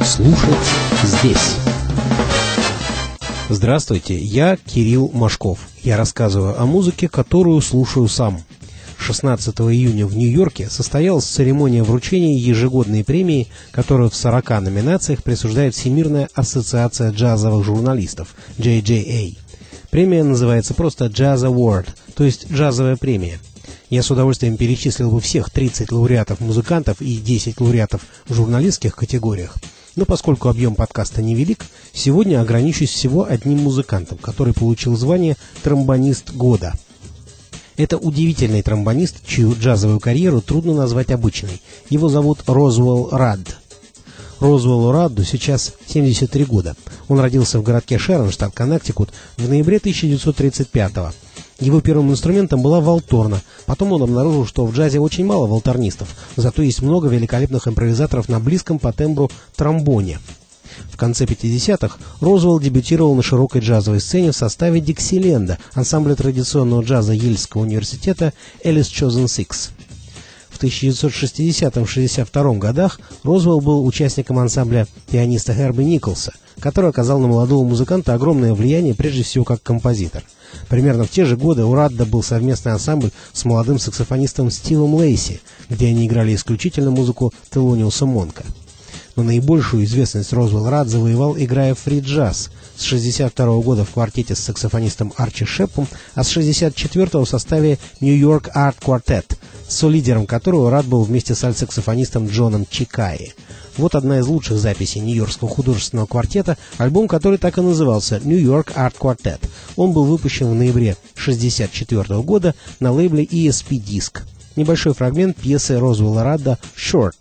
Слушать здесь. Здравствуйте, я Кирилл Машков. Я рассказываю о музыке, которую слушаю сам. 16 июня в Нью-Йорке состоялась церемония вручения ежегодной премии, которую в 40 номинациях присуждает Всемирная ассоциация джазовых журналистов JJA. Премия называется просто Jazz Award, то есть джазовая премия. Я с удовольствием перечислил бы всех 30 лауреатов музыкантов и 10 лауреатов в журналистских категориях. Но поскольку объем подкаста невелик, сегодня ограничусь всего одним музыкантом, который получил звание «Тромбонист года». Это удивительный тромбонист, чью джазовую карьеру трудно назвать обычной. Его зовут Розвелл Радд. Розвеллу Радду сейчас 73 года. Он родился в городке Шерон, штат Коннектикут, в ноябре 1935-го. Его первым инструментом была валторна. Потом он обнаружил, что в джазе очень мало валторнистов, зато есть много великолепных импровизаторов на близком по тембру тромбоне. В конце 50-х Розвелл дебютировал на широкой джазовой сцене в составе Диксиленда, ансамбля традиционного джаза Йельского университета Элис Chosen Six. В 1960-62 годах Розвелл был участником ансамбля пианиста Херби Николса, который оказал на молодого музыканта огромное влияние, прежде всего как композитор. Примерно в те же годы у Радда был совместный ансамбль с молодым саксофонистом Стивом Лейси, где они играли исключительно музыку Телониуса Монка. Но наибольшую известность Розвелл Радд завоевал, играя фри-джаз. С 1962 года в квартете с саксофонистом Арчи Шеппом, а с 1964 в составе New York Art Quartet, солидером которого Радд был вместе с альт-саксофонистом Джоном Чикаи. Вот одна из лучших записей Нью-Йоркского художественного квартета, альбом, который так и назывался New York Art Quartet. Он был выпущен в ноябре 1964 года на лейбле ESP Disc. Небольшой фрагмент пьесы Розвелла Радда «Short».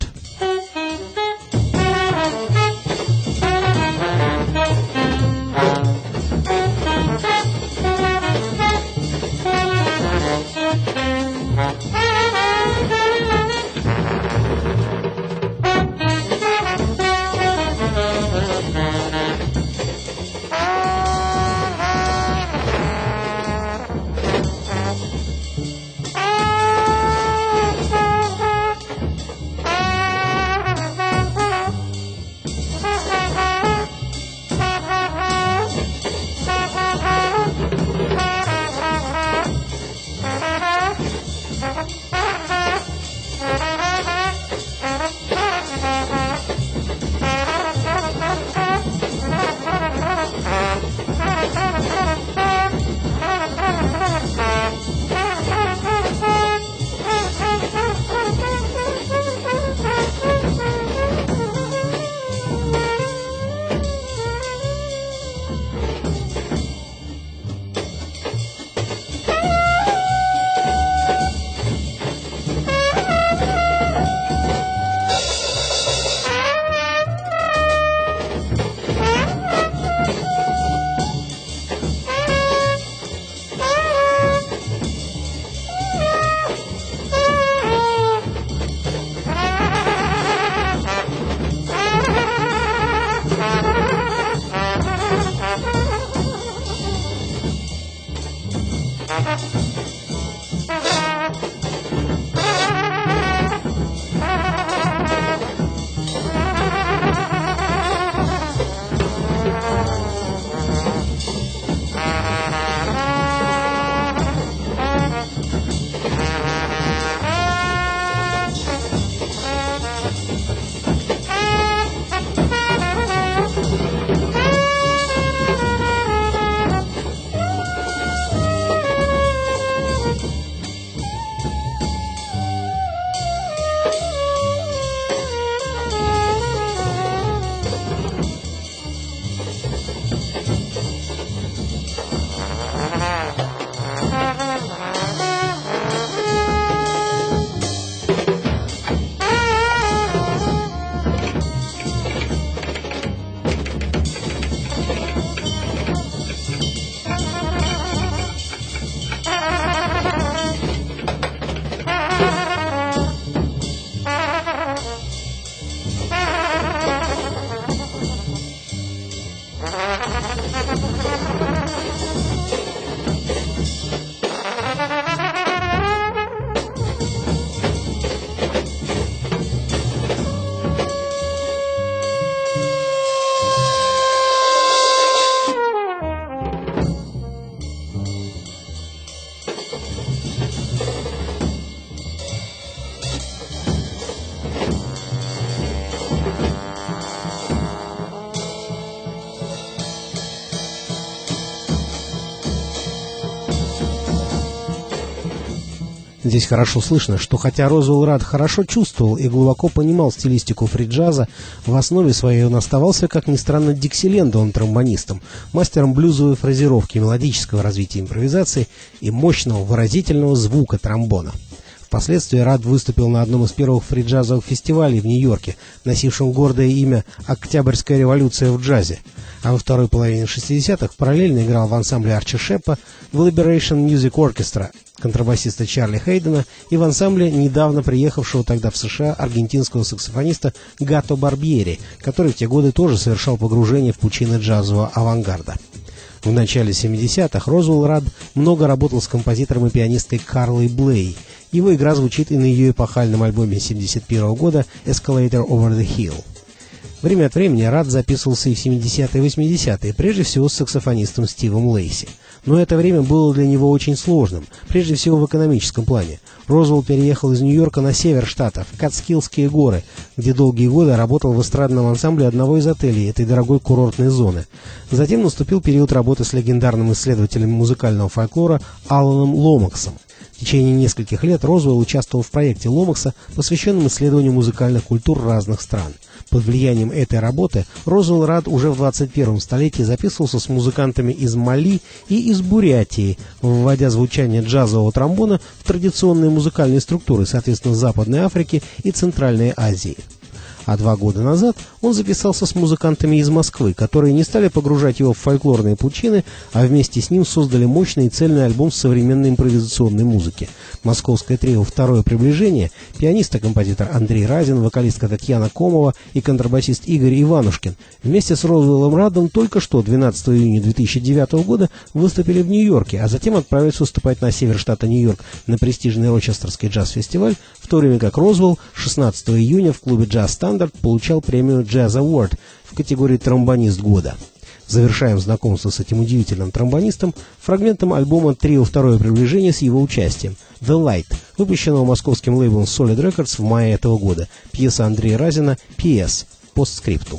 Здесь хорошо слышно, что хотя Розвелл Радд хорошо чувствовал и глубоко понимал стилистику фри-джаза, в основе своей он оставался, как ни странно, диксилендовым тромбонистом, мастером блюзовой фразировки, мелодического развития импровизации и мощного выразительного звука тромбона. Впоследствии Радд выступил на одном из первых фри-джазовых фестивалей в Нью-Йорке, носившем гордое имя «Октябрьская революция в джазе», а во второй половине 60-х параллельно играл в ансамбле Арчи Шеппа, в Liberation Music Orchestra контрабасиста Чарли Хейдена и в ансамбле недавно приехавшего тогда в США аргентинского саксофониста Гато Барбьери, который в те годы тоже совершал погружение в пучины джазового авангарда. В начале 70-х Розвелл Радд много работал с композитором и пианисткой Карлой Блей. Его игра звучит и на ее эпохальном альбоме 71 года «Escalator Over the Hill». Время от времени Радд записывался и в 70-е и 80-е, прежде всего с саксофонистом Стивом Лейси. Но это время было для него очень сложным, прежде всего в экономическом плане. Розвелл переехал из Нью-Йорка на север штата, в Катскиллские горы, где долгие годы работал в эстрадном ансамбле одного из отелей этой дорогой курортной зоны. Затем наступил период работы с легендарным исследователем музыкального фольклора Аланом Ломаксом. В течение нескольких лет Розвелл участвовал в проекте Ломакса, посвященном исследованию музыкальных культур разных стран. Под влиянием этой работы Розвелл Радд уже в 21 столетии записывался с музыкантами из Мали и из Бурятии, вводя звучание джазового тромбона в традиционные музыкальные структуры, соответственно, Западной Африки и Центральной Азии. А 2 года назад он записался с музыкантами из Москвы, которые не стали погружать его в фольклорные пучины, а вместе с ним создали мощный и цельный альбом современной импровизационной музыки. Московское трио «Второе приближение», пианист и композитор Андрей Разин, вокалистка Татьяна Комова и контрабасист Игорь Иванушкин вместе с Розвеллом Раддом только что 12 июня 2009 года выступили в Нью-Йорке, а затем отправились выступать на север штата Нью-Йорк на престижный Рочестерский джаз-фестиваль, в то время как Розвелл 16 июня в клубе «Джаз Стандарт» получал премию Jazz Award в категории «Тромбонист года». Завершаем знакомство с этим удивительным тромбонистом фрагментом альбома «Трио Второе приближение» с его участием «The Light», выпущенного московским лейблом Solid Records в мае этого года. Пьеса Андрея Разина «P.S. Постскриптум».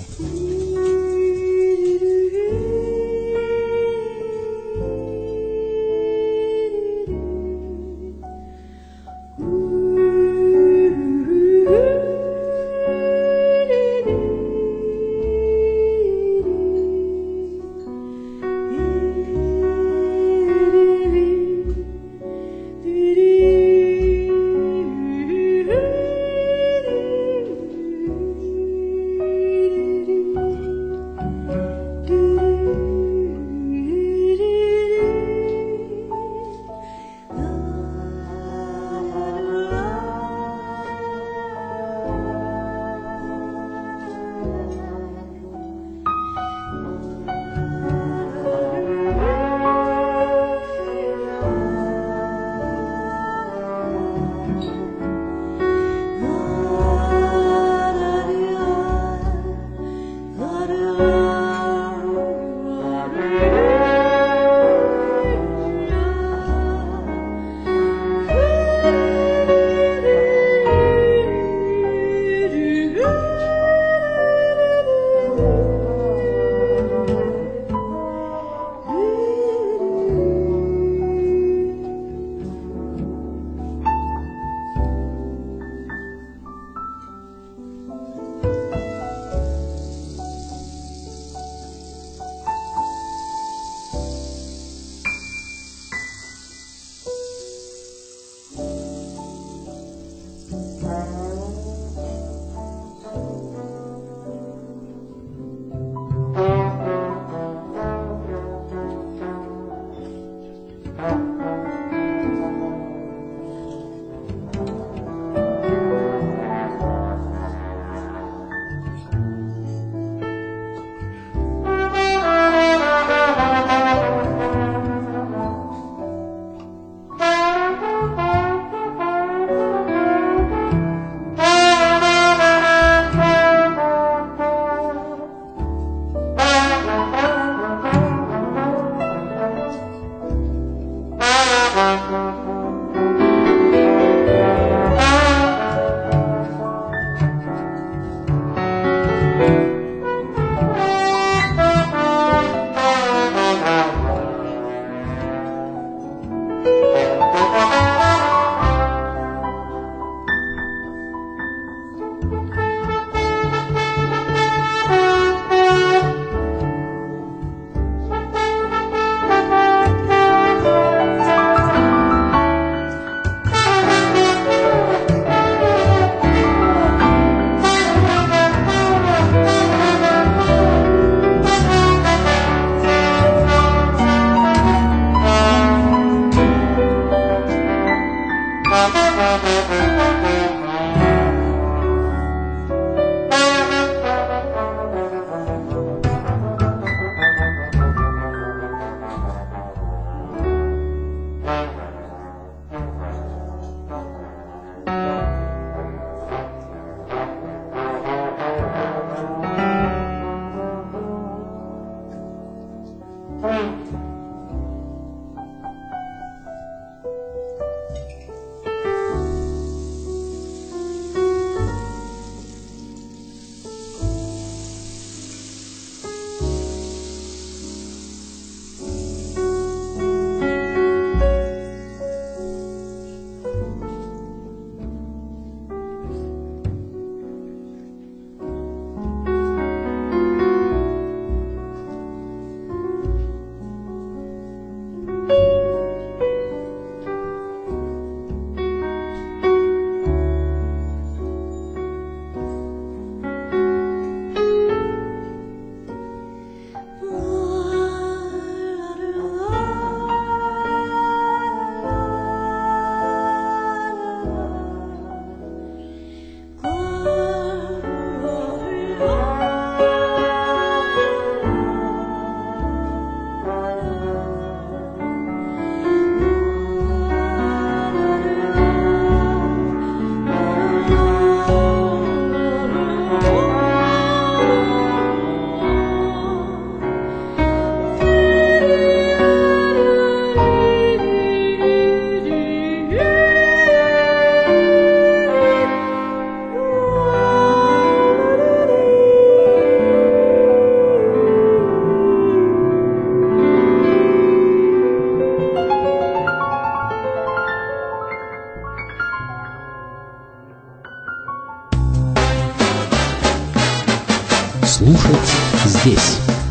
слушать здесь.